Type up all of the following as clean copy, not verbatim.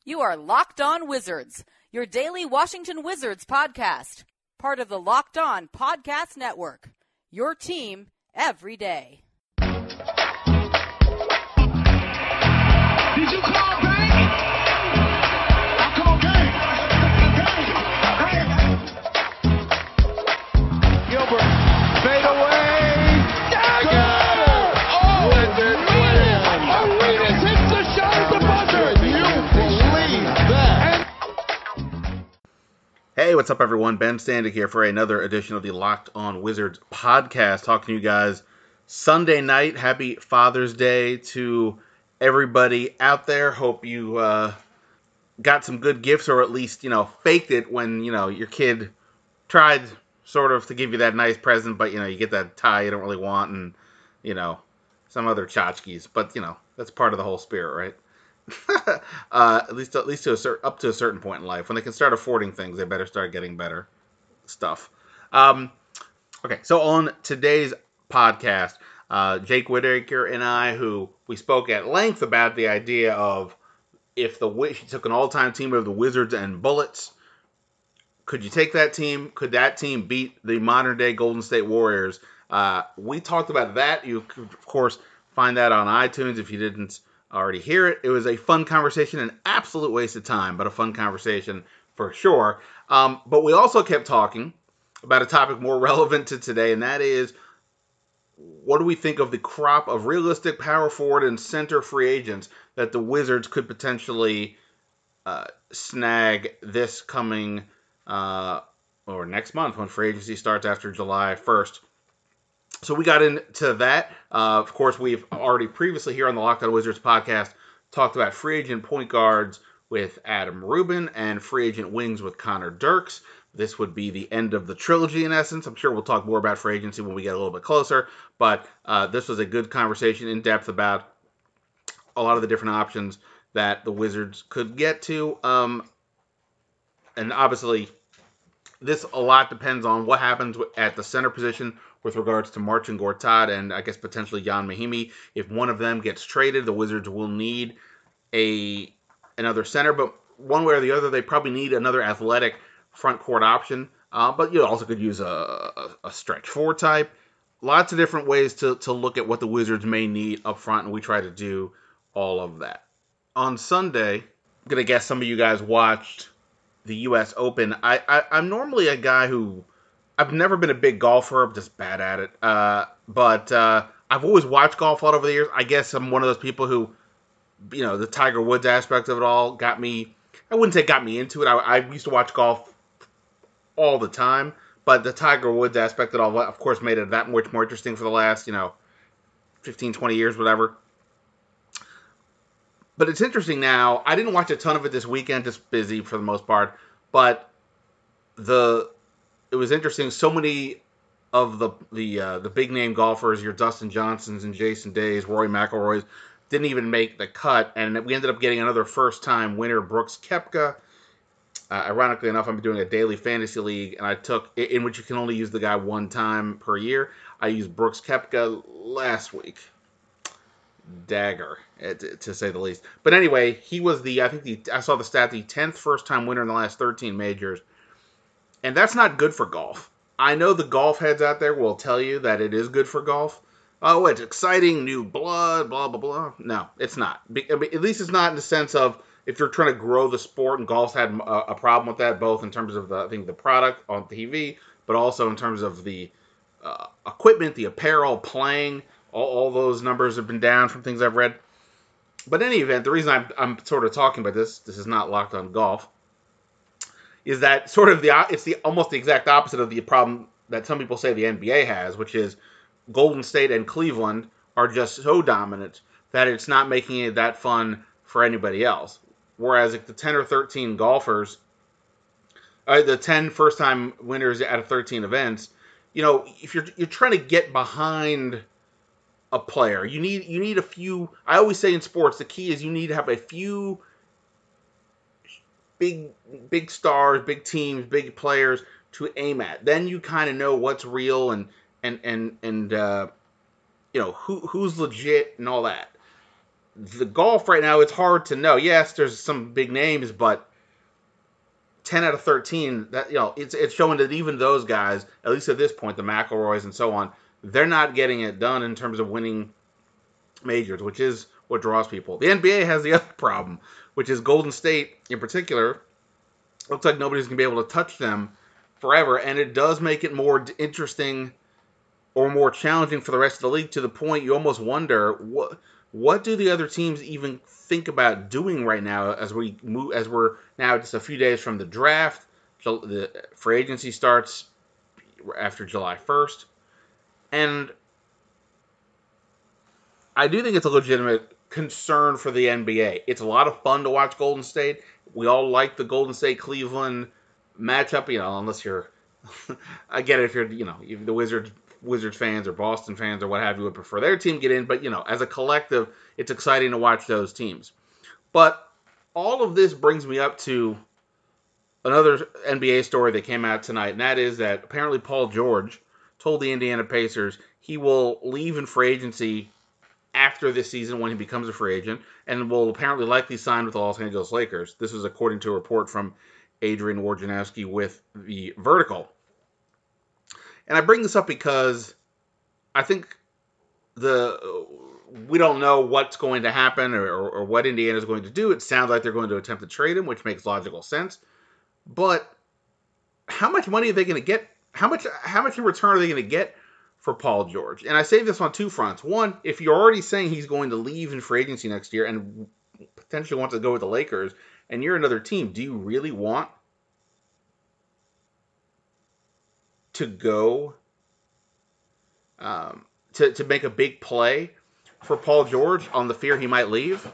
You are Locked On Wizards, your daily Washington Wizards podcast. Part of the Locked On Podcast Network. Your team every day. Did you call bank? I call game. Gilbert, fade away. Dagger! Oh, Wizards win! Arenas hits the shot at the buzzer. You believe that? Hey, what's up, everyone? Ben Standig here for another edition of the Locked On Wizards podcast. Talking to you guys Sunday night. Happy Father's Day to everybody out there. Hope you got some good gifts, or at least, faked it when, your kid tried sort of to give you that nice present, but, you get that tie you don't really want and, some other tchotchkes. But, that's part of the whole spirit, right? At least up to a certain point in life. When they can start affording things, they better start getting better stuff. Okay, so on today's podcast, Jake Whitaker and I, who we spoke at length about the idea of if he took an all-time team of the Wizards and Bullets, could you take that team? Could that team beat the modern-day Golden State Warriors? We talked about that. You could, of course, find that on iTunes if you didn't already hear it. It was a fun conversation, an absolute waste of time, but a fun conversation for sure. But we also kept talking about a topic more relevant to today, and that is, what do we think of the crop of realistic power forward and center free agents that the Wizards could potentially snag this coming or next month when free agency starts after July 1st? So we got into that. Of course, we've already previously here on the Locked On Wizards podcast talked about free agent point guards with Adam Rubin and free agent wings with Connor Dirks. This would be the end of the trilogy in essence. I'm sure we'll talk more about free agency when we get a little bit closer, but this was a good conversation in depth about a lot of the different options that the Wizards could get to. And obviously, a lot depends on what happens at the center position with regards to Marcin Gortat and I guess potentially Ian Mahinmi. If one of them gets traded, the Wizards will need another center, but one way or the other, they probably need another athletic front court option. But you also could use a stretch four type. Lots of different ways to look at what the Wizards may need up front, and we try to do all of that. On Sunday, I'm going to guess some of you guys watched the U.S. Open. I'm normally a guy who, I've never been a big golfer. I'm just bad at it. But I've always watched golf all over the years. I guess I'm one of those people who, the Tiger Woods aspect of it all got me, I wouldn't say got me into it. I used to watch golf all the time. But the Tiger Woods aspect of it all, of course, made it that much more interesting for the last, 15, 20 years, whatever. But it's interesting now. I didn't watch a ton of it this weekend, just busy for the most part. But it was interesting. So many of the big name golfers, your Dustin Johnsons and Jason Days, Rory McIlroys, didn't even make the cut, and we ended up getting another first-time winner, Brooks Koepka. Ironically enough, I'm doing a daily fantasy league, and I took in which you can only use the guy one time per year. I used Brooks Koepka last week. Dagger, to say the least. But anyway, he was I saw the stat, the 10th first-time winner in the last 13 majors. And that's not good for golf. I know the golf heads out there will tell you that it is good for golf. Oh, it's exciting, new blood, blah, blah, blah. No, it's not. At least it's not in the sense of if you're trying to grow the sport, and golf's had a problem with that, both in terms of the product on TV, but also in terms of the equipment, the apparel, playing. All those numbers have been down from things I've read. But in any event, the reason I'm sort of talking about this is not Locked On Golf, is that sort of almost the exact opposite of the problem that some people say the NBA has, which is Golden State and Cleveland are just so dominant that it's not making it that fun for anybody else. Whereas the 10 or 13 golfers, the 10 first-time winners out of 13 events, if you're trying to get behind a player, you need a few. I always say in sports, the key is you need to have a few big stars, big teams, big players to aim at. Then you kind of know what's real and who's legit and all that. the golf right now, it's hard to know. Yes, there's some big names, but 10 out of 13, that it's showing that even those guys, at least at this point, the McIlroys and so on, they're not getting it done in terms of winning majors, which is what draws people. The NBA has the other problem, which is Golden State in particular. Looks like nobody's going to be able to touch them forever, and it does make it more interesting or more challenging for the rest of the league, to the point you almost wonder what do the other teams even think about doing right now as we're now just a few days from the draft. The free agency starts after July 1st, and I do think it's a legitimate concern for the NBA. It's a lot of fun to watch Golden State. We all like the Golden State-Cleveland matchup, unless you're, I get it if you're, if the Wizards fans or Boston fans or what have you would prefer their team get in, but, as a collective, it's exciting to watch those teams. But all of this brings me up to another NBA story that came out tonight, and that is that apparently Paul George told the Indiana Pacers he will leave in free agency after this season when he becomes a free agent, and will apparently likely sign with the Los Angeles Lakers. This is according to a report from Adrian Wojnarowski with The Vertical. And I bring this up because I think we don't know what's going to happen or what Indiana is going to do. It sounds like they're going to attempt to trade him, which makes logical sense. But how much money are they going to get? How much in return are they going to get for Paul George? And I say this on two fronts. One, if you're already saying he's going to leave in free agency next year and potentially wants to go with the Lakers, and you're another team, do you really want to go to make a big play for Paul George on the fear he might leave?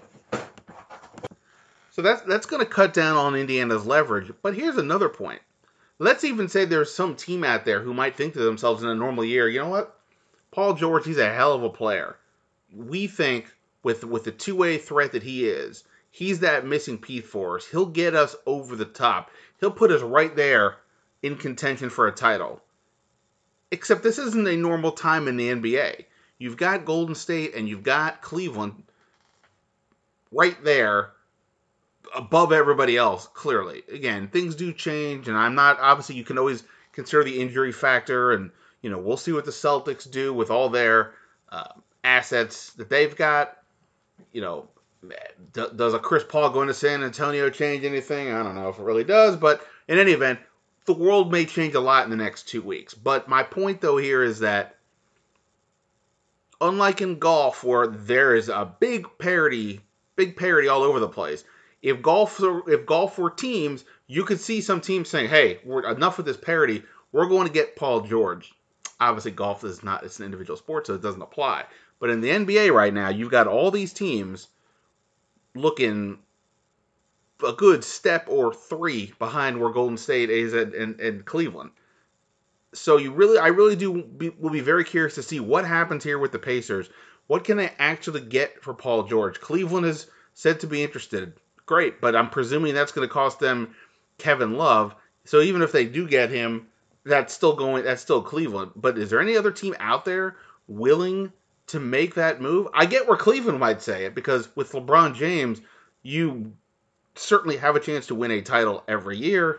So that's going to cut down on Indiana's leverage. But here's another point. Let's even say there's some team out there who might think to themselves in a normal year, you know what? Paul George, he's a hell of a player. We think with the two-way threat that he is, he's that missing piece for us. He'll get us over the top. He'll put us right there in contention for a title. Except this isn't a normal time in the NBA. You've got Golden State and you've got Cleveland right there above everybody else, clearly. Again, things do change, and obviously you can always consider the injury factor, and, we'll see what the Celtics do with all their assets that they've got. Does a Chris Paul going to San Antonio change anything? I don't know if it really does, but in any event, the world may change a lot in the next 2 weeks. But my point, though, here is that unlike in golf, where there is a big parity all over the place, if golf were teams, you could see some teams saying, hey, we're enough with this parity. We're going to get Paul George. Obviously, golf it's an individual sport, so it doesn't apply. But in the NBA right now, you've got all these teams looking a good step or three behind where Golden State is and Cleveland. So I really will be very curious to see what happens here with the Pacers. What can they actually get for Paul George? Cleveland is said to be interested. Great, but I'm presuming that's going to cost them Kevin Love. So even if they do get him, that's still Cleveland. But is there any other team out there willing to make that move? I get where Cleveland might say it, because with LeBron James, you certainly have a chance to win a title every year.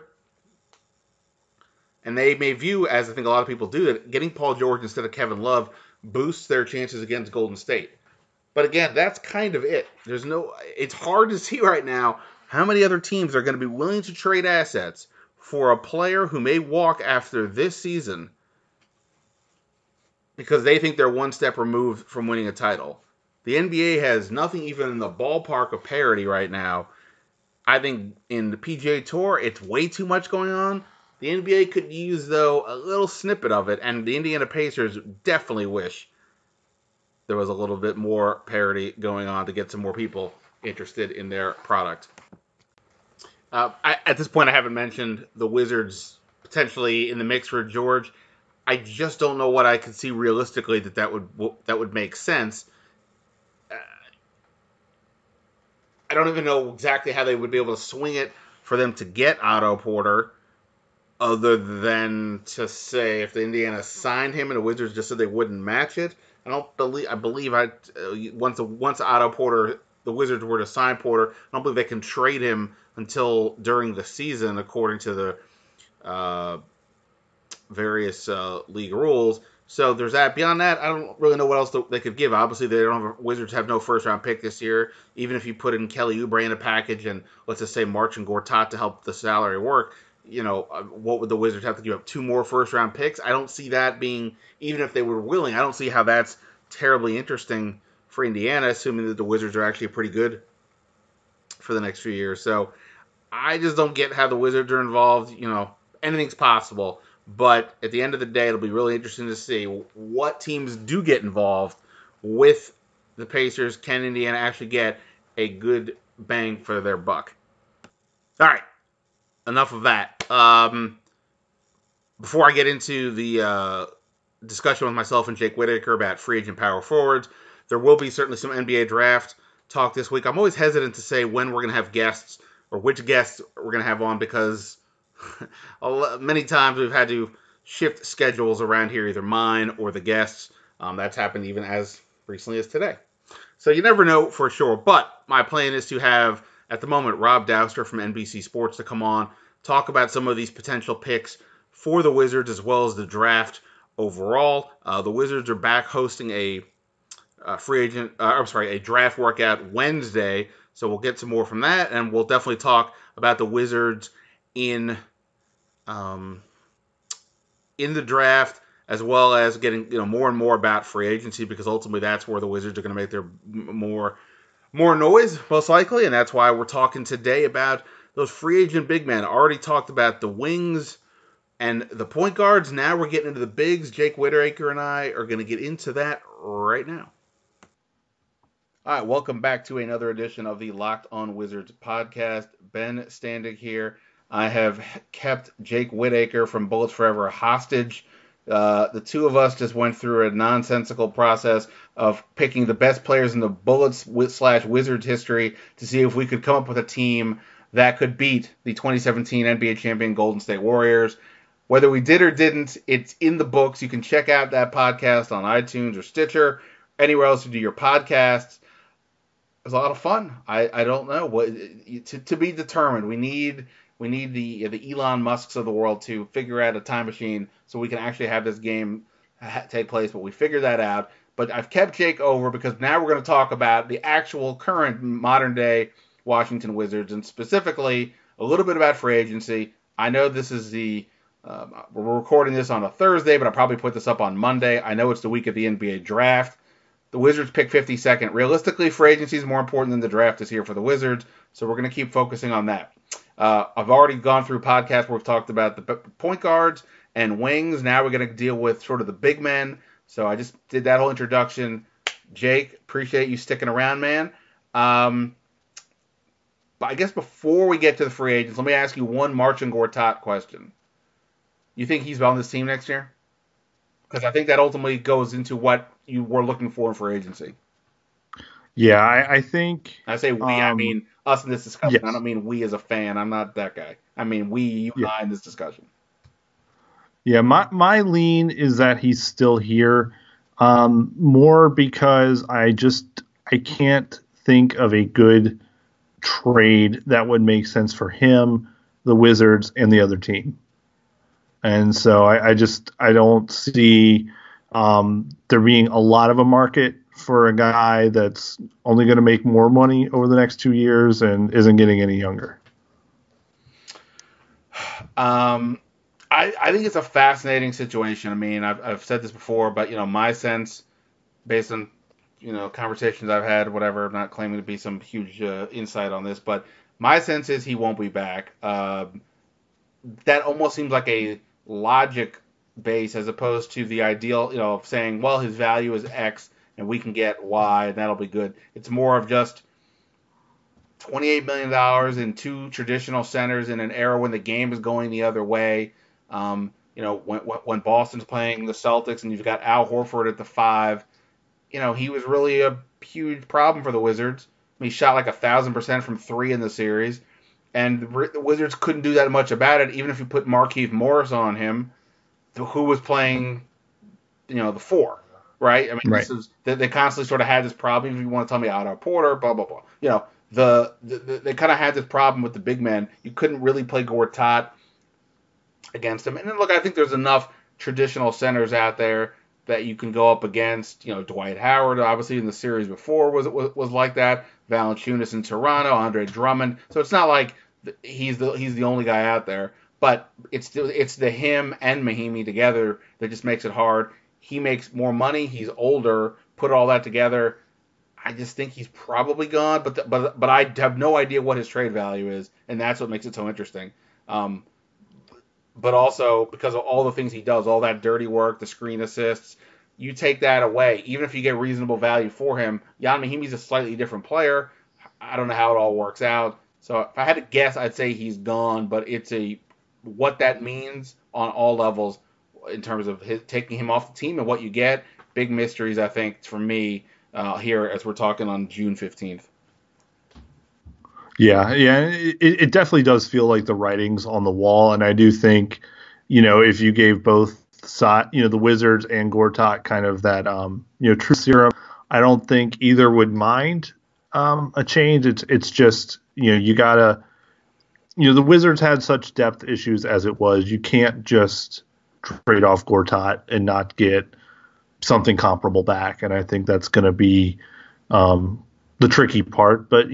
And they may view, as I think a lot of people do, that getting Paul George instead of Kevin Love boosts their chances against Golden State. But again, that's kind of it. It's hard to see right now how many other teams are going to be willing to trade assets for a player who may walk after this season because they think they're one step removed from winning a title. The NBA has nothing even in the ballpark of parity right now. I think in the PGA Tour, it's way too much going on. The NBA could use, though, a little snippet of it, and the Indiana Pacers definitely wish there was a little bit more parity going on to get some more people interested in their product. At this point, I haven't mentioned the Wizards potentially in the mix for George. I just don't know what I could see realistically that would make sense. I don't even know exactly how they would be able to swing it for them to get Otto Porter, other than to say if the Indiana signed him and the Wizards just said they wouldn't match it. I believe once Otto Porter the Wizards were to sign Porter, I don't believe they can trade him until during the season, according to the various league rules. So there's that. Beyond that, I don't really know what else they could give. Obviously, Wizards have no first-round pick this year. Even if you put in Kelly Oubre in a package and, let's just say, Marcin Gortat to help the salary work, what would the Wizards have to give up? 2 more first-round picks? I don't see that being, even if they were willing, I don't see how that's terribly interesting for Indiana, assuming that the Wizards are actually pretty good for the next few years. So I just don't get how the Wizards are involved. Anything's possible. But at the end of the day, it'll be really interesting to see what teams do get involved with the Pacers. Can Indiana actually get a good bang for their buck? All right, enough of that. Before I get into the discussion with myself and Jake Whitaker about free agent power forwards, there will be certainly some NBA draft talk this week. I'm always hesitant to say when we're going to have guests or which guests we're going to have on because many times we've had to shift schedules around here, either mine or the guests. That's happened even as recently as today. So you never know for sure. But my plan is to have, at the moment, Rob Dauster from NBC Sports to come on, talk about some of these potential picks for the Wizards as well as the draft overall. The Wizards are back hosting a draft workout Wednesday. So we'll get some more from that, and we'll definitely talk about the Wizards in the draft, as well as getting more and more about free agency, because ultimately that's where the Wizards are going to make their more noise, most likely, and that's why we're talking today about those free agent big men. I already talked about the wings and the point guards. Now we're getting into the bigs. Jake Whitaker and I are going to get into that right now. All right, welcome back to another edition of the Locked On Wizards podcast. Ben Standig here. I have kept Jake Whitaker from Bullets Forever hostage. The two of us just went through a nonsensical process of picking the best players in the Bullets/Wizards history to see if we could come up with a team that could beat the 2017 NBA champion Golden State Warriors. Whether we did or didn't, it's in the books. You can check out that podcast on iTunes or Stitcher, anywhere else you do your podcasts. It was a lot of fun. I don't know what to be determined. We need the Elon Musks of the world to figure out a time machine so we can actually have this game take place. But we figured that out. But I've kept Jake over because now we're going to talk about the actual current modern day Washington Wizards, and specifically a little bit about free agency. I know this is we're recording this on a Thursday, but I'll probably put this up on Monday. I know it's the week of the NBA draft. The Wizards pick 52nd. Realistically, free agency is more important than the draft is here for the Wizards, so we're going to keep focusing on that. I've already gone through podcasts where we've talked about the point guards and wings. Now we're going to deal with sort of the big men. So I just did that whole introduction. Jake, appreciate you sticking around, man. But I guess before we get to the free agents, let me ask you one Marcin Gortat question. You think he's on this team next year? Because I think that ultimately goes into what you were looking for in free agency. Yeah, I think... I say we, I mean us in this discussion. Yes. I don't mean we as a fan. I'm not that guy. I mean you and I in this discussion. Yeah, my lean is that he's still here. More because I can't think of a good trade that would make sense for him, the Wizards, and the other team. And so I don't see there being a lot of a market for a guy that's only going to make more money over the next 2 years and isn't getting any younger. I think it's a fascinating situation. I mean, I've said this before, but my sense, based on conversations I've had, whatever. I'm not claiming to be some huge insight on this, but my sense is he won't be back. That almost seems like a logic base as opposed to the ideal, of saying, well, his value is X and we can get Y and that'll be good. It's more of just $28 million in two traditional centers in an era when the game is going the other way. When Boston's playing the Celtics and you've got Al Horford at the 5, he was really a huge problem for the Wizards. He shot like 1,000% from 3 in the series, and the Wizards couldn't do that much about it, even if you put Markieff Morris on him, who was playing, the 4. right? I mean, Right. They constantly sort of had this problem. If you want to tell me Otto Porter, blah blah blah. They kind of had this problem with the big men. You couldn't really play Gortat against them. And then look, I think there's enough traditional centers out there that you can go up against. Dwight Howard, obviously in the series before was like that. Valanciunas in Toronto, Andre Drummond. So it's not like he's the only guy out there. But it's the him and Mahinmi together that just makes it hard. He makes more money. He's older. Put all that together, I just think he's probably gone. But I have no idea what his trade value is, and that's what makes it so interesting. But also because of all the things he does, all that dirty work, the screen assists, you take that away. Even if you get reasonable value for him, Ian Mahinmi's a slightly different player. I don't know how it all works out. So if I had to guess, I'd say he's gone. But what that means on all levels in terms of taking him off the team and what you get, big mysteries, I think, for me here as we're talking on June 15th. Yeah, it definitely does feel like the writing's on the wall, and I do think, if you gave both the Wizards and Gortat kind of that, true serum, I don't think either would mind a change. It's just, you gotta, the Wizards had such depth issues as it was. You can't just trade off Gortat and not get something comparable back, and I think that's going to be the tricky part. But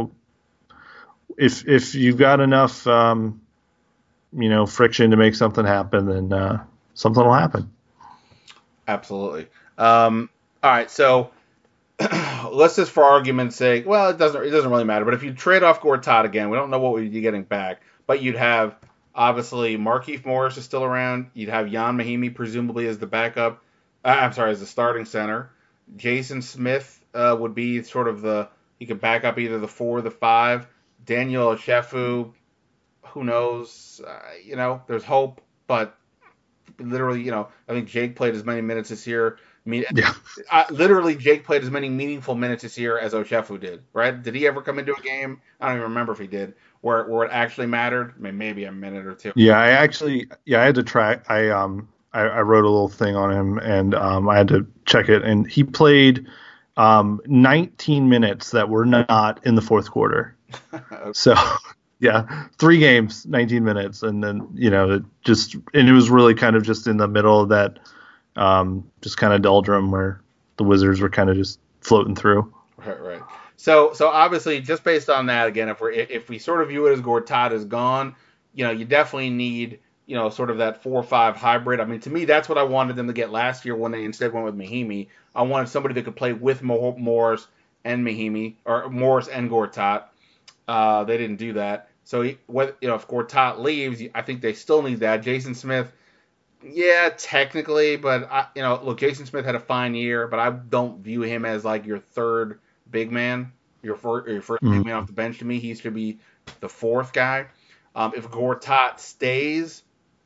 if you've got enough friction to make something happen, then something will happen. Absolutely. All right, so let's just, for argument's sake, well, it doesn't really matter. But if you trade off Gortat again, we don't know what we'd be getting back. But you'd have, obviously, Markieff Morris is still around. You'd have Ian Mahinmi presumably as the backup. As the starting center. Jason Smith would be sort of he could back up either the 4 or the 5. Daniel Oshefu, who knows? There's hope, but literally, I think Jake played as many minutes this year. Literally, Jake played as many meaningful minutes this year as Oshefu did, right? Did he ever come into a game? I don't even remember if he did, where it actually mattered. I mean, maybe a minute or two. Yeah, I had to track. I wrote a little thing on him, and I had to check it, and he played 19 minutes that were not in the fourth quarter. Okay. So, yeah, 3 games, 19 minutes, and then it was really kind of just in the middle of that, just kind of doldrum where the Wizards were kind of just floating through. Right. So obviously, just based on that, again, if we sort of view it as Gortat is gone, you definitely need sort of that 4-5 hybrid. I mean, to me, that's what I wanted them to get last year when they instead went with Mahinmi. I wanted somebody that could play with Morris and Mahinmi, or Morris and Gortat. They didn't do that. So, if Gortat leaves, I think they still need that. Jason Smith, yeah, technically, but look, Jason Smith had a fine year, but I don't view him as like your third big man, your first big man off the bench. To me, he should be the 4th guy. If Gortat stays,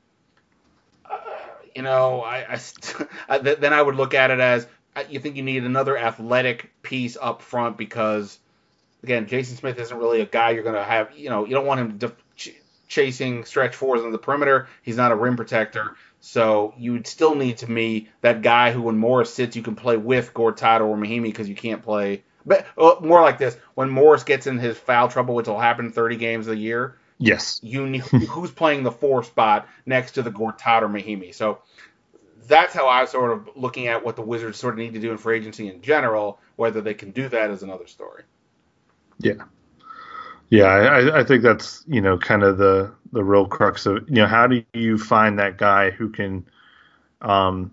then I would look at it as you think you need another athletic piece up front because, again, Jason Smith isn't really a guy you're going to have. You don't want him chasing stretch 4s on the perimeter. He's not a rim protector. So you would still need, to me, that guy who, when Morris sits, you can play with Gortat or Mahinmi because you can't play. But more like this: when Morris gets in his foul trouble, which will happen 30 games a year. Yes. Who's playing the 4 spot next to the Gortat or Mahinmi? So that's how I was sort of looking at what the Wizards sort of need to do in free agency in general. Whether they can do that is another story. Yeah. I think that's kind of the real crux of how do you find that guy who can bounce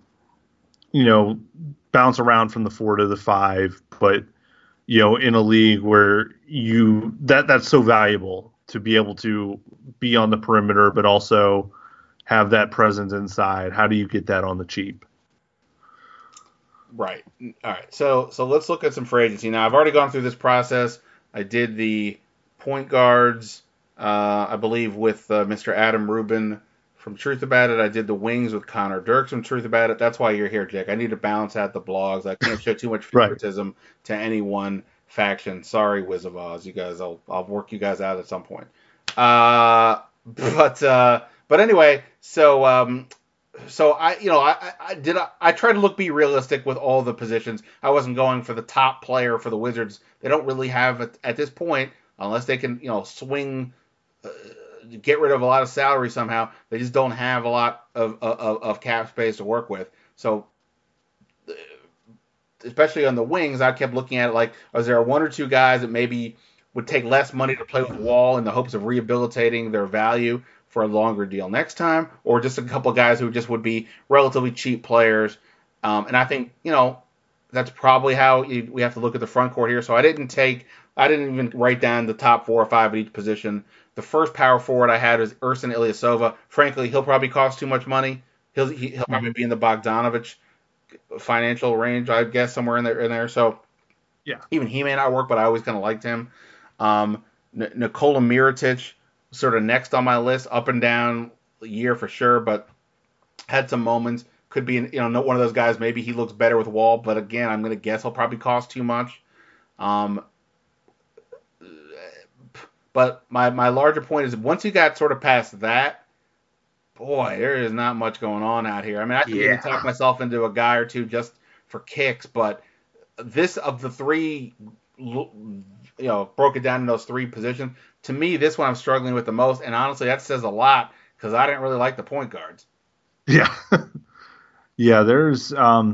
around from the 4 to the 5, but in a league where that's so valuable to be able to be on the perimeter, but also have that presence inside. How do you get that on the cheap? Right. All right. So let's look at some free agency. Now, I've already gone through this process. I did the point guards, I believe, with Mr. Adam Rubin from Truth About It. I did the wings with Connor Dirks from Truth About It. That's why you're here, Jake. I need to balance out the blogs. I can't show too much favoritism to any one faction. Sorry, Wiz of Oz. You guys, I'll work you guys out at some point. But anyway, so So I tried to be realistic with all the positions. I wasn't going for the top player for the Wizards. They don't really have at this point, unless they can swing, get rid of a lot of salary somehow. They just don't have a lot of cap space to work with. So especially on the wings, I kept looking at it like, is there one or two guys that maybe would take less money to play with Wall in the hopes of rehabilitating their value for a longer deal next time, or just a couple of guys who just would be relatively cheap players. And I think, that's probably how we have to look at the front court here. So I didn't even write down the top 4 or 5 at each position. The first power forward I had was Ersan Ilyasova. Frankly, he'll probably cost too much money. He'll probably be in the Bogdanovich financial range, I guess, somewhere in there. So yeah, even he may not work, but I always kind of liked him. Nikola Mirotic, sort of next on my list, up and down year for sure, but had some moments. Could be, one of those guys. Maybe he looks better with Wall, but again, I'm going to guess he'll probably cost too much. But my larger point is, once you got sort of past that, boy, there is not much going on out here. I mean, I could even talk myself into a guy or two just for kicks, but this of the three, broke it down in those 3 positions. To me, this one I'm struggling with the most, and honestly, that says a lot because I didn't really like the point guards. Yeah, yeah. There's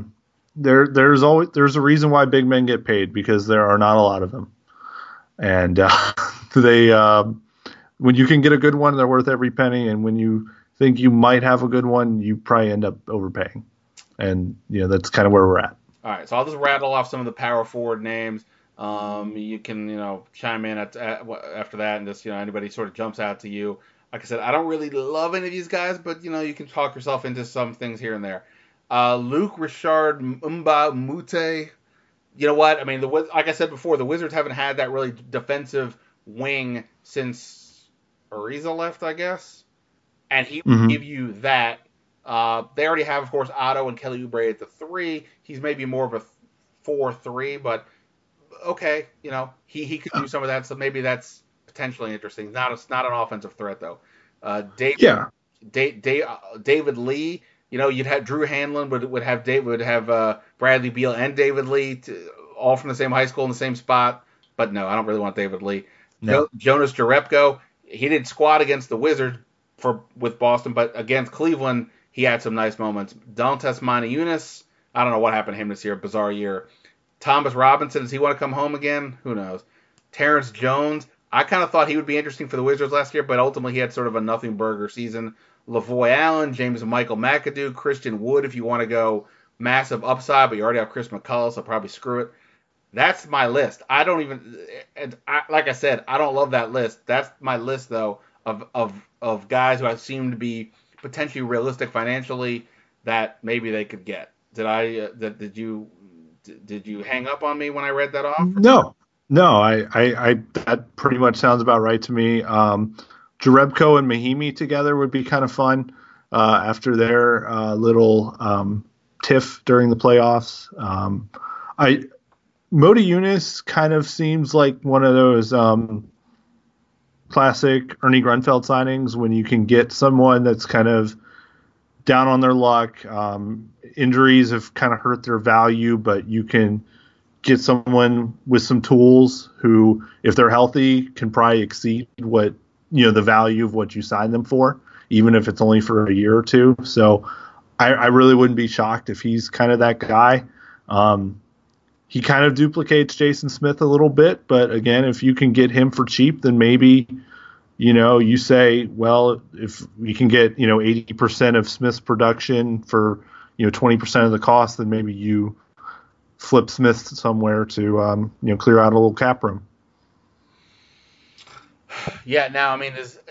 a reason why big men get paid, because there are not a lot of them, and they when you can get a good one, they're worth every penny, and when you think you might have a good one, you probably end up overpaying, and that's kind of where we're at. All right, so I'll just rattle off some of the power forward names. You can, chime in after that, and just, anybody sort of jumps out to you. Like I said, I don't really love any of these guys, but, you can talk yourself into some things here and there. Luke Richard Mute. You know what? I mean, like I said before, the Wizards haven't had that really defensive wing since Ariza left, I guess. And he would give you that. They already have, of course, Otto and Kelly Oubre at the 3. He's maybe more of a 4-3, but okay, he could do some of that, so maybe that's potentially interesting. Not an offensive threat though. David Lee. You'd have Drew Hanlon would have Bradley Beal and David Lee all from the same high school in the same spot. But no, I don't really want David Lee. No. Jonas Jerebko. He did squat against the Wizards with Boston, but against Cleveland he had some nice moments. Dantas Manajunas. I don't know what happened to him this year. Bizarre year. Thomas Robinson, does he want to come home again? Who knows? Terrence Jones, I kind of thought he would be interesting for the Wizards last year, but ultimately he had sort of a nothing burger season. Lavoy Allen, James Michael McAdoo, Christian Wood, if you want to go massive upside, but you already have Chris McCullough, so probably screw it. That's my list. Like I said, I don't love that list. That's my list, though, of guys who I seem to be potentially realistic financially that maybe they could get. Did you hang up on me when I read that off? No, I that pretty much sounds about right to me. Jerebko and Mahimi together would be kind of fun after their little tiff during the playoffs. Moti Yunus kind of seems like one of those classic Ernie Grunfeld signings when you can get someone that's kind of down on their luck. Injuries have kind of hurt their value, but you can get someone with some tools who, if they're healthy, can probably exceed what, the value of what you signed them for, even if it's only for a year or two. So I really wouldn't be shocked if he's kind of that guy. He kind of duplicates Jason Smith a little bit, but again, if you can get him for cheap, then maybe, you say, well, if we can get, 80% of Smith's production for, 20% of the cost, then maybe you flip Smith somewhere to, clear out a little cap room. Yeah. Now, I mean,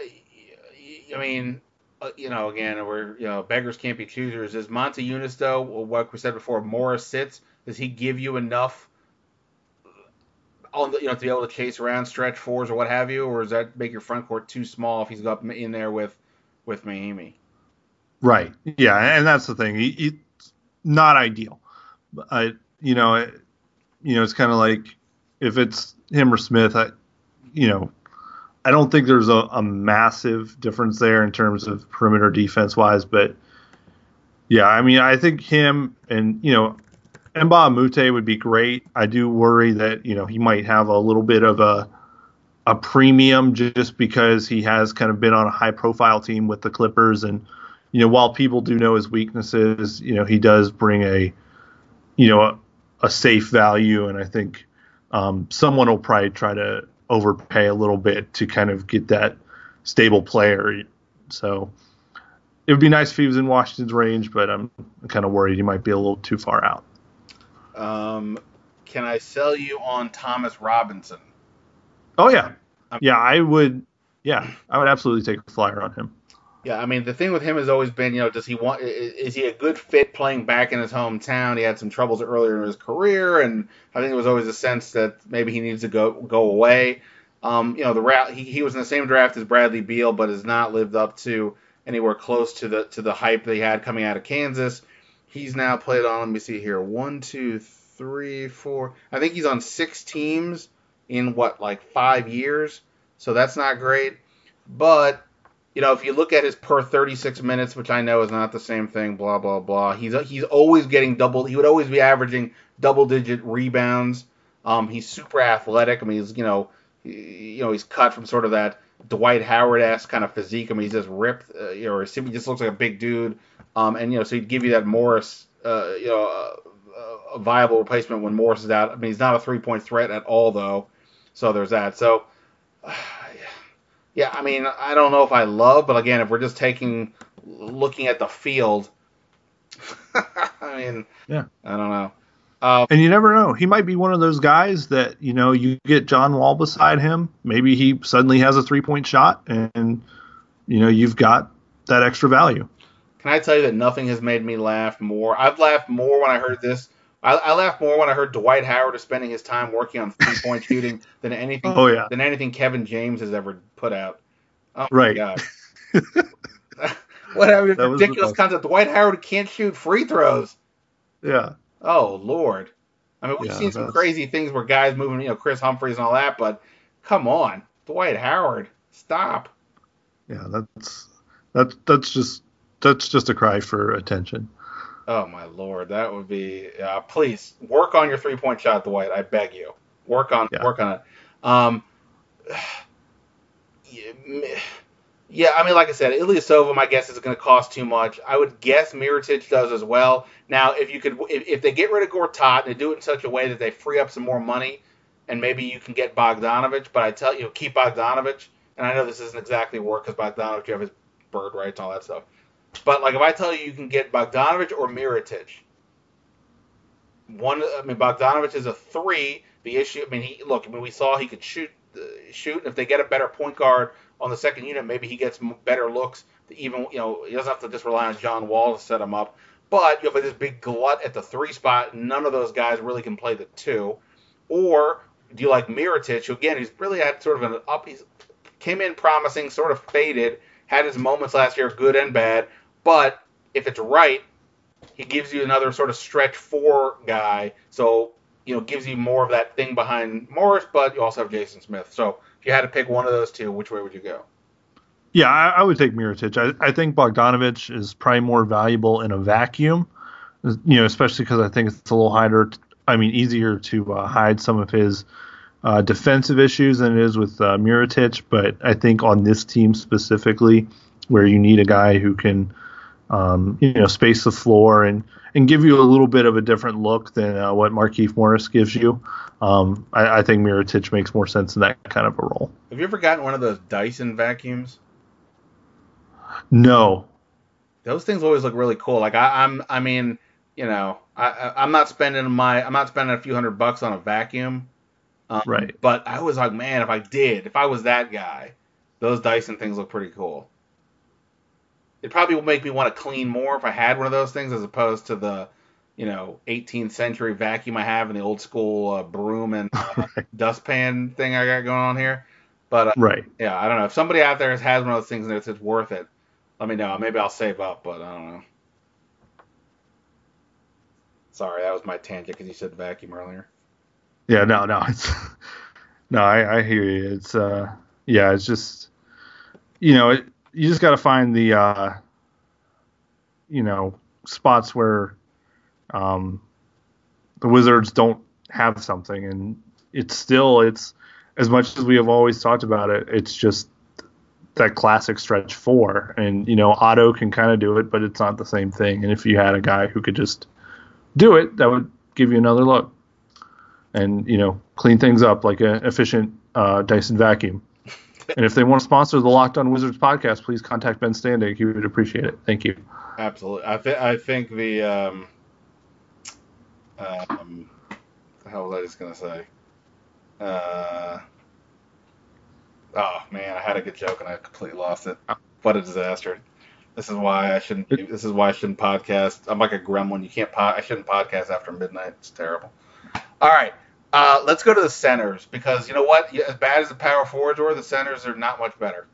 again, we're, beggars can't be choosers. Is Monty Yunus, though, like we said before, Morris sits, does he give you enough to be able to chase around stretch 4s or what have you, or does that make your front court too small if he's up in there with Mahimi? Right. Yeah, and that's the thing. It's not ideal. It's kind of like if it's him or Smith, I don't think there's a massive difference there in terms of perimeter defense wise, but Yeah, I mean, I think him and, Mbah Mute would be great. I do worry that, he might have a little bit of a premium just because he has kind of been on a high profile team with the Clippers. And, while people do know his weaknesses, he does bring a safe value. And I think someone will probably try to overpay a little bit to kind of get that stable player. So it would be nice if he was in Washington's range, but I'm kind of worried he might be a little too far out. Can I sell you on Thomas Robinson? Oh yeah, yeah, I would. Yeah, I would absolutely take a flyer on him. Yeah, I mean the thing with him has always been, does he want? Is he a good fit playing back in his hometown? He had some troubles earlier in his career, and I think there was always a sense that maybe he needs to go away. The route he was in the same draft as Bradley Beal, but has not lived up to anywhere close to the hype they had coming out of Kansas. He's now played on, let me see here, 1, 2, 3, 4. I think he's on 6 teams in 5 years. So that's not great. But, if you look at his per 36 minutes, which I know is not the same thing, blah, blah, blah. He's always getting he would always be averaging double-digit rebounds. He's super athletic. I mean, he's cut from sort of that Dwight Howard-esque kind of physique. I mean, he's just ripped, he just looks like a big dude. So he'd give you that Morris, a viable replacement when Morris is out. I mean, he's not a three-point threat at all, though. So there's that. So, yeah, I mean, I don't know if I love, but again, if we're just looking at the field, I mean, yeah, I don't know. And you never know. He might be one of those guys that, you get John Wall beside him. Maybe he suddenly has a 3-point shot and, you've got that extra value. Can I tell you that nothing has made me laugh more? I've laughed more when I heard this. I laughed more when I heard Dwight Howard is spending his time working on 3-point shooting than anything. Oh, yeah. Than anything Kevin James has ever put out. Oh right. My God. Whatever ridiculous concept. Dwight Howard can't shoot free throws. Yeah. Oh Lord. I mean, we've seen some crazy things where guys moving, Chris Humphries and all that, but come on, Dwight Howard, stop. Yeah, that's just a cry for attention. Oh my Lord, that would be. Please work on your 3-point shot, Dwight. I beg you, work on it. Yeah, I mean, like I said, Ilyasova, my guess is going to cost too much. I would guess Mirotic does as well. Now, if they get rid of Gortat and they do it in such a way that they free up some more money, and maybe you can get Bogdanovich, but I tell you, keep Bogdanovich. And I know this isn't exactly work because Bogdanovich, you have his bird rights and all that stuff. But if I tell you can get Bogdanovich or Mirotic, Bogdanovich is a 3. The issue, we saw he could shoot. And if they get a better point guard on the second unit, maybe he gets better looks. He doesn't have to just rely on John Wall to set him up. But you have this big glut at the 3 spot. None of those guys really can play the 2. Or do you like Mirotic, who again, he's really had sort of an up. He came in promising, sort of faded, had his moments last year, good and bad. But if it's right, he gives you another sort of stretch 4 guy. So, gives you more of that thing behind Morris, but you also have Jason Smith. So if you had to pick one of those two, which way would you go? Yeah, I would take Mirotic. I think Bogdanovich is probably more valuable in a vacuum, especially because I think it's a little easier to hide some of his defensive issues than it is with Mirotic. But I think on this team specifically, where you need a guy who can, space the floor and give you a little bit of a different look than what Markieff Morris gives you, I think Mirotic makes more sense in that kind of a role. Have you ever gotten one of those Dyson vacuums? No. Those things always look really cool. I'm not spending a few $100 on a vacuum. Right. But I was like, man, if I was that guy, those Dyson things look pretty cool. It probably would make me want to clean more if I had one of those things as opposed to the, 18th century vacuum I have in the old school broom and dustpan thing I got going on here. But right. Yeah, I don't know. If somebody out there has one of those things and it's worth it, let me know. Maybe I'll save up, but I don't know. Sorry, that was my tangent because you said vacuum earlier. Yeah, no, it's I hear you. It's it's just you just got to find the spots where the Wizards don't have something, and it's as much as we have always talked about it, it's just that classic stretch 4. And, Otto can kind of do it, but it's not the same thing. And if you had a guy who could just do it, that would give you another look and, clean things up like an efficient Dyson vacuum. And if they want to sponsor the Locked On Wizards podcast, please contact Ben Standig. He would appreciate it. Thank you. Absolutely. I think the what the hell was I just gonna say? Oh man, I had a good joke and I completely lost it. What a disaster! This is why I shouldn't. This is why I shouldn't podcast. I'm like a gremlin. I shouldn't podcast after midnight. It's terrible. All right, let's go to the centers because you know what? As bad as the power forwards were, the centers are not much better.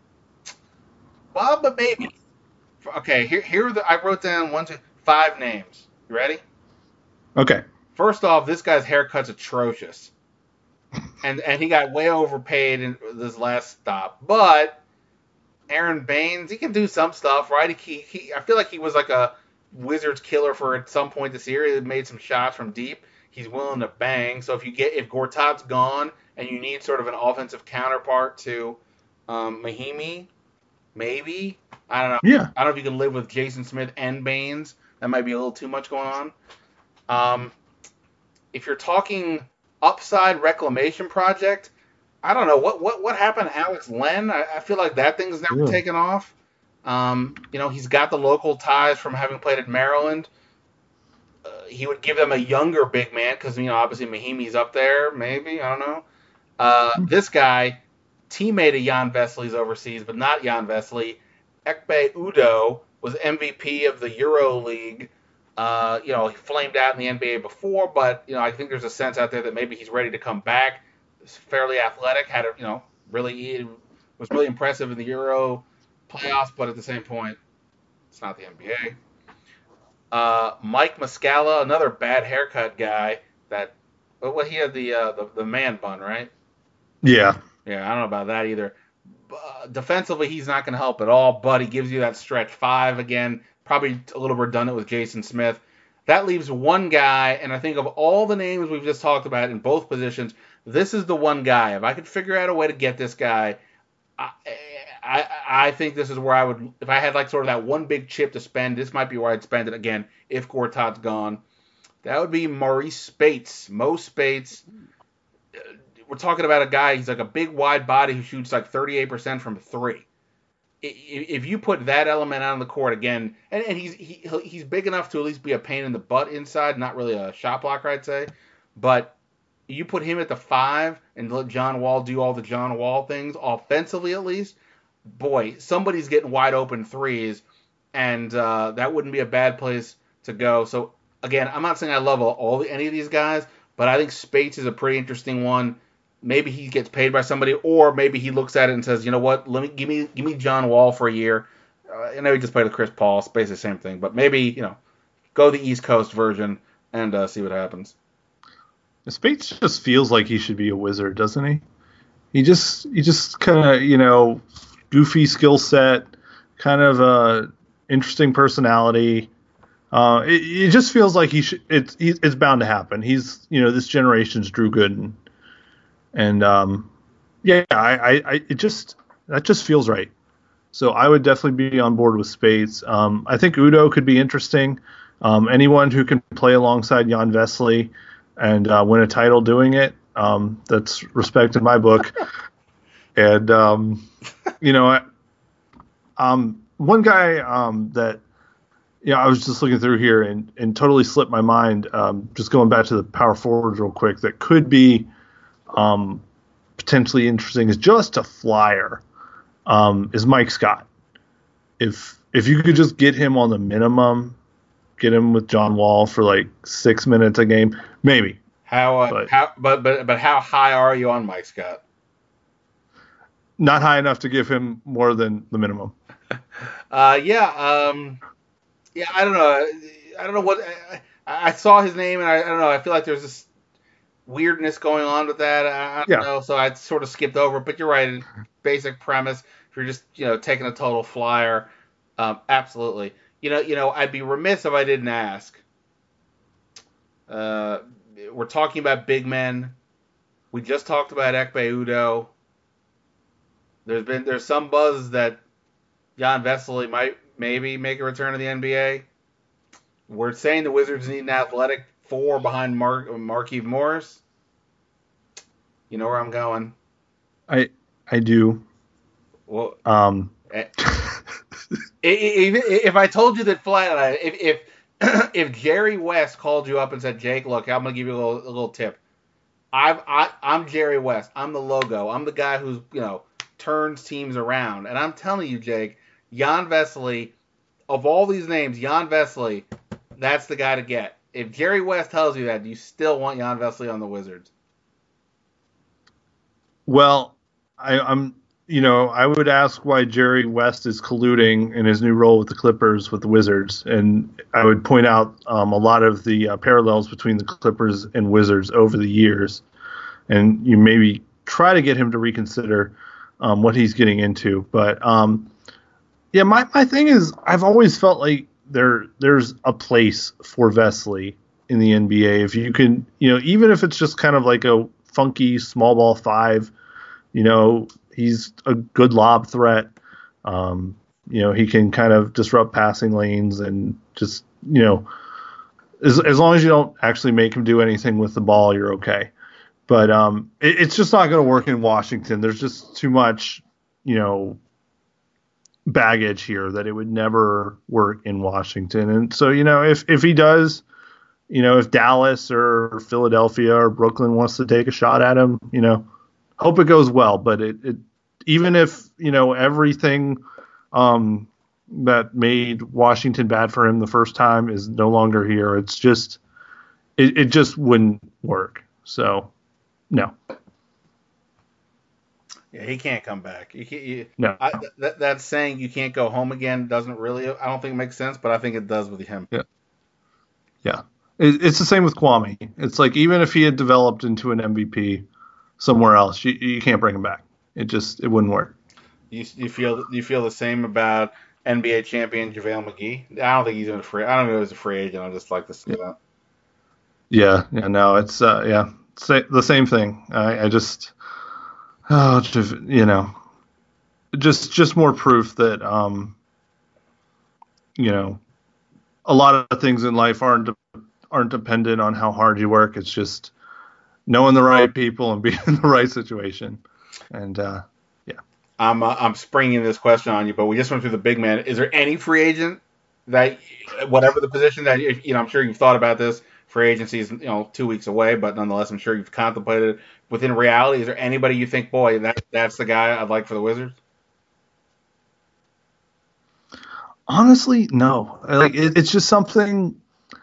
Well, but maybe. Okay, here are I wrote down 5 names. You ready? Okay. First off, this guy's haircut's atrocious. And he got way overpaid in this last stop. But Aaron Baines, he can do some stuff, right? I feel like he was like a Wizards killer for at some point this year. He made some shots from deep. He's willing to bang. So if Gortat's gone and you need sort of an offensive counterpart to Mahimi, maybe. I don't know. Yeah. I don't know if you can live with Jason Smith and Baines. That might be a little too much going on. If you're talking upside reclamation project, I don't know what happened to Alex Len. I feel like that thing's never taken off. He's got the local ties from having played at Maryland. He would give them a younger big man because obviously Mahimi's up there. Maybe, I don't know. This guy, teammate of Jan Vesely's overseas, but not Jan Vesely. Ekpe Udo was MVP of the Euro League. He flamed out in the NBA before, but I think there's a sense out there that maybe he's ready to come back. He's fairly athletic, was really impressive in the Euro playoffs, but at the same point, it's not the NBA. Mike Muscala, another bad haircut guy. He had the man bun, right? Yeah. Yeah, I don't know about that either. Defensively, he's not going to help at all, but he gives you that stretch 5 again. Probably a little redundant with Jason Smith. That leaves one guy, and I think of all the names we've just talked about in both positions, this is the one guy. If I could figure out a way to get this guy, I think this is where I would, if I had like sort of that one big chip to spend, this might be where I'd spend it again if Gortat's gone. That would be Maurice Spates. Mo Spates. We're talking about a guy, he's like a big wide body who shoots like 38% from 3. If you put that element out on the court again, and he's big enough to at least be a pain in the butt inside, not really a shot blocker, I'd say, but you put him at the 5 and let John Wall do all the John Wall things, offensively at least, boy, somebody's getting wide open threes, and that wouldn't be a bad place to go. So, again, I'm not saying I love any of these guys, but I think Spates is a pretty interesting one. Maybe he gets paid by somebody, or maybe he looks at it and says, you know what, give me John Wall for a year. I know he just played with Chris Paul, it's basically the same thing, but maybe, go the East Coast version and see what happens. Spates just feels like he should be a Wizard, doesn't he? He just kind of, goofy skill set, kind of interesting personality. It just feels like he should. It's bound to happen. He's this generation's Drew Gooden. And that just feels right. So I would definitely be on board with Spates. I think Udo could be interesting. Anyone who can play alongside Jan Vesely and win a title doing it, that's respect in my book. And one guy that I was just looking through here and totally slipped my mind. Just going back to the power forwards real quick, that could be potentially interesting is just a flyer, is Mike Scott. If you could just get him on the minimum, get him with John Wall for like 6 minutes a game, maybe. How high are you on Mike Scott? Not high enough to give him more than the minimum. I don't know what I saw his name and I don't know. I feel like there's this weirdness going on with that. I don't know, so I sort of skipped over. But you're right. Basic premise. If you're just taking a total flyer, absolutely. I'd be remiss if I didn't ask. We're talking about big men. We just talked about Ekpe Udo. There's some buzz that Jan Vesely might maybe make a return to the NBA. We're saying the Wizards need an athletic 4 behind Markieff Morris. You know where I'm going. I do. Well, if I told you that flat, if Jerry West called you up and said, Jake, look, I'm gonna give you a little tip. I'm Jerry West. I'm the logo. I'm the guy who's turns teams around. And I'm telling you, Jake, Jan Vesely, of all these names, Jan Vesely, that's the guy to get. If Jerry West tells you that, do you still want Jan Vesely on the Wizards? Well, I would ask why Jerry West is colluding in his new role with the Clippers with the Wizards, and I would point out a lot of the parallels between the Clippers and Wizards over the years, and you maybe try to get him to reconsider what he's getting into. But my thing is, I've always felt like there's a place for Vesely in the NBA. If you can, even if it's just kind of like a funky small ball 5. He's a good lob threat. He can kind of disrupt passing lanes and just, as long as you don't actually make him do anything with the ball, you're okay. But it's just not going to work in Washington. There's just too much, baggage here that it would never work in Washington. And so, if he does, if Dallas or Philadelphia or Brooklyn wants to take a shot at him, hope it goes well. But it even if, everything that made Washington bad for him the first time is no longer here, it's just, it just wouldn't work. So, no. Yeah, he can't come back. No. That saying you can't go home again doesn't really, I don't think it makes sense, but I think it does with him. Yeah. It's the same with Kwame. It's like, even if he had developed into an MVP somewhere else, you can't bring him back. It wouldn't work. You feel the same about NBA champion JaVale McGee? I don't think he's even I don't know if he's a free agent. I just like to say that. Yeah, no, it's the same thing. Just more proof that a lot of things in life aren't dependent on how hard you work. It's just knowing the right people and being in the right situation. And I'm springing this question on you, but we just went through the big man. Is there any free agent that, whatever the position that I'm sure you've thought about this? Free agency is 2 weeks away, but nonetheless, I'm sure you've contemplated it. Within reality, is there anybody you think, boy, that's the guy I'd like for the Wizards? Honestly, no. It's just something.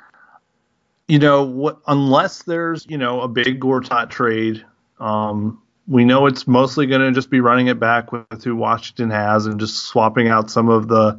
Unless there's a big Gortat trade, we know it's mostly going to just be running it back with who Washington has and just swapping out some of the,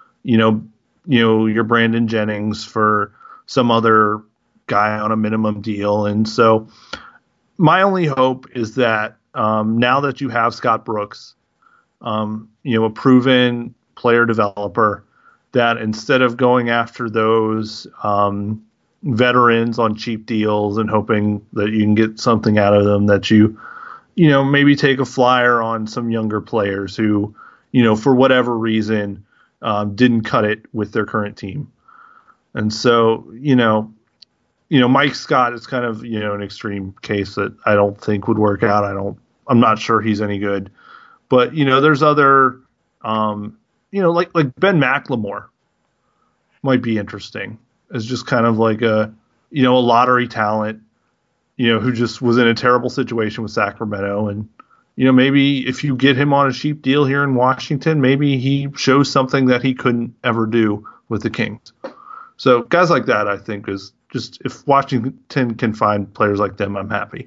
your Brandon Jennings for some other guy on a minimum deal. And so my only hope is that now that you have Scott Brooks, a proven player developer, that instead of going after those veterans on cheap deals and hoping that you can get something out of them, that you maybe take a flyer on some younger players who, for whatever reason, didn't cut it with their current team. And so, Mike Scott is kind of, an extreme case that I don't think would work out. I'm not sure he's any good, but, there's other, like Ben McLemore might be interesting as just kind of like a lottery talent, who just was in a terrible situation with Sacramento. And, maybe if you get him on a cheap deal here in Washington, maybe he shows something that he couldn't ever do with the Kings. So guys like that, I think, is just, if Washington can find players like them, I'm happy.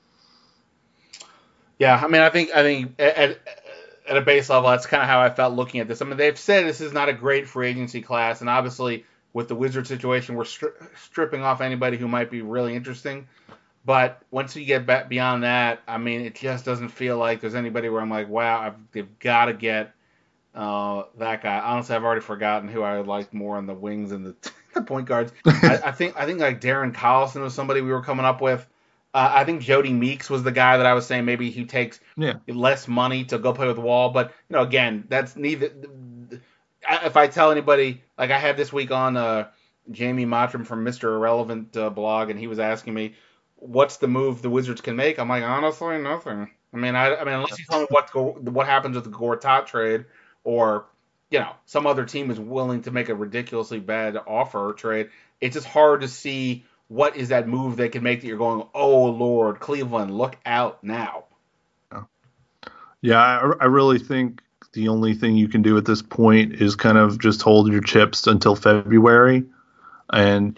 Yeah, I mean, I think at a base level, that's kind of how I felt looking at this. I mean, they've said this is not a great free agency class, and obviously with the Wizard situation, we're stripping off anybody who might be really interesting. But once you get back beyond that, I mean, it just doesn't feel like there's anybody where I'm like, wow, they've got to get That guy. Honestly, I've already forgotten who I liked more on the wings and the point guards. I think like Darren Collison was somebody we were coming up with. I think Jody Meeks was the guy that I was saying maybe he takes less money to go play with Wall. But, again, that's neither. If I tell anybody, like I had this week on Jamie Mottram from Mr. Irrelevant blog, and he was asking me, what's the move the Wizards can make? I'm like, honestly, nothing. I mean, unless you tell me what happens with the Gortat trade, or some other team is willing to make a ridiculously bad offer or trade, it's just hard to see what is that move they can make that you're going, oh Lord, Cleveland, look out now. Yeah, I really think the only thing you can do at this point is kind of just hold your chips until February, and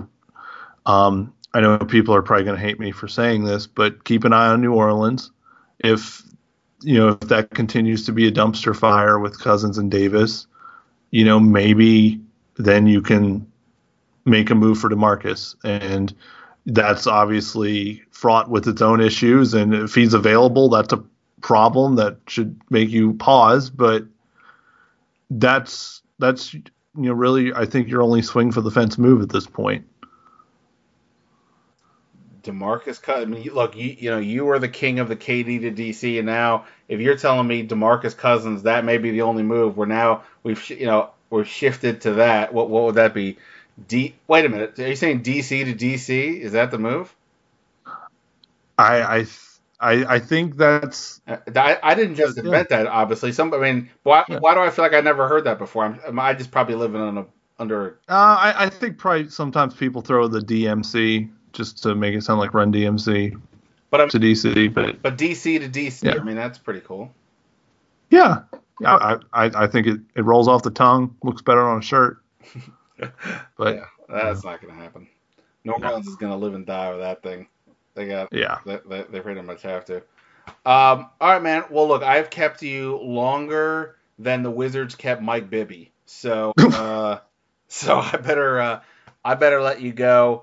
I know people are probably going to hate me for saying this, but keep an eye on New Orleans. If that continues to be a dumpster fire with Cousins and Davis, maybe then you can make a move for DeMarcus. And that's obviously fraught with its own issues. And if he's available, that's a problem that should make you pause. But that's really, I think, your only swing for the fence move at this point. DeMarcus Cousins. I mean, look, you were the king of the KD to DC, and now if you're telling me DeMarcus Cousins, that may be the only move. We're shifted to that. What would that be? Wait a minute. Are you saying DC to DC? Is that the move? I think that's. I didn't just invent that. Obviously, why do I feel like I never heard that before? I just probably living under. I think probably sometimes people throw the DMC just to make it sound like Run DMC, to DC. But DC to DC. Yeah. I mean, that's pretty cool. Yeah. I think it rolls off the tongue, looks better on a shirt. But yeah, that's not going to happen. New Orleans is going to live and die with that thing. They pretty much have to. All right, man. Well, look, I've kept you longer than the Wizards kept Mike Bibby, so I better let you go.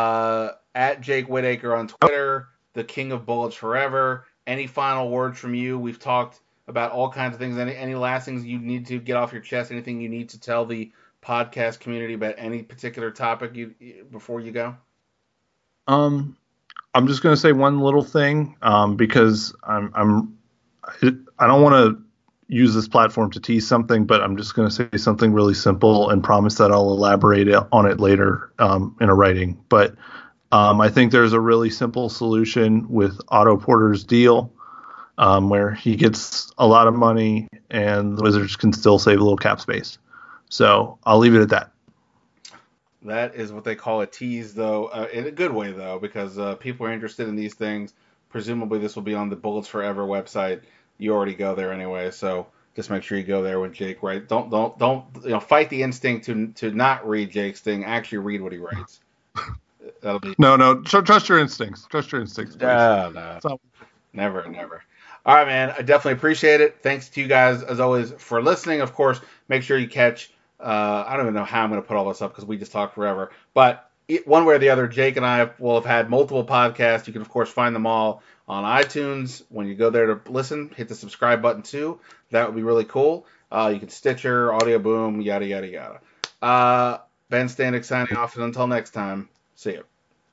At Jake Whittaker on Twitter, the King of Bullets Forever. Any final words from you? We've talked about all kinds of things. Any last things you need to get off your chest? Anything you need to tell the podcast community about any particular topic before you go? I'm just going to say one little thing because I don't want to use this platform to tease something, but I'm just going to say something really simple and promise that I'll elaborate on it later in a writing. But I think there's a really simple solution with Otto Porter's deal where he gets a lot of money and the Wizards can still save a little cap space. So I'll leave it at that. That is what they call a tease, though, in a good way, though, because people are interested in these things. Presumably this will be on the Bullets Forever website. You already go there anyway, so just make sure you go there when Jake writes. Don't fight the instinct to not read Jake's thing. Actually read what he writes. That'll be no. Trust your instincts. Trust your instincts. No. Never. All right, man. I definitely appreciate it. Thanks to you guys as always for listening. Of course, make sure you catch. I don't even know how I'm going to put all this up because we just talked forever. But one way or the other, Jake and I will have had multiple podcasts. You can, of course, find them all on iTunes. When you go there to listen, hit the subscribe button too. That would be really cool. You can Stitcher, Audio Boom, yada, yada, yada. Ben Standig signing off. And until next time, see you.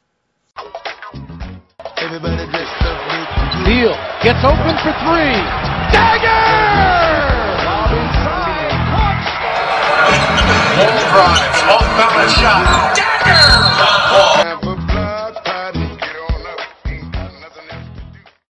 Neal gets open for three. Dagger! Long drive, off balance shot. Dagger!